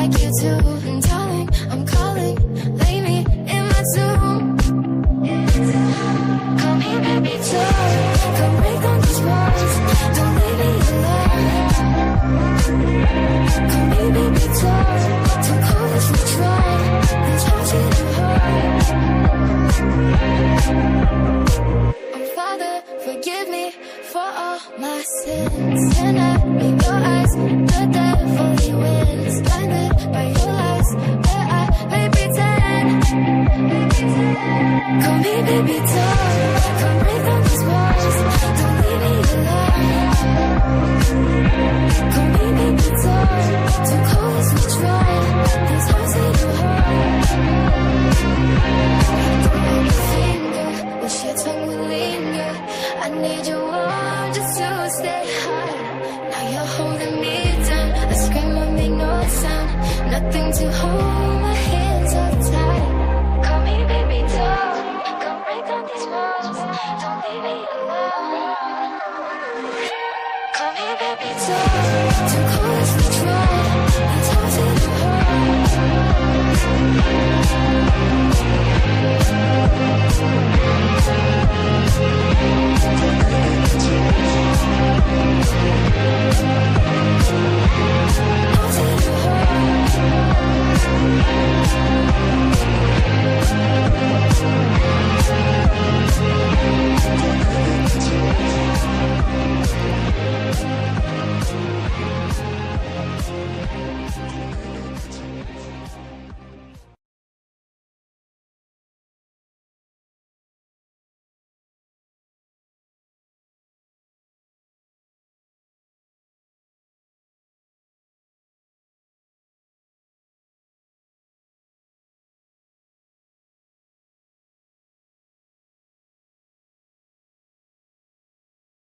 like you do. And darling, I'm calling, lay me in my tomb. Come here, baby, talk. Come break down these walls. Don't leave me alone. Come here, baby, talk. Don't call this withdrawal. This house in a heart. Oh, Father, forgive me for all my sins. And I in your eyes, the devil he wins. Blinded by your lies, where I may pretend. Call me baby, talk. Come break down these walls. Don't leave me alone. Call me baby, talk. Don't call this withdrawal. This heart's in your heart.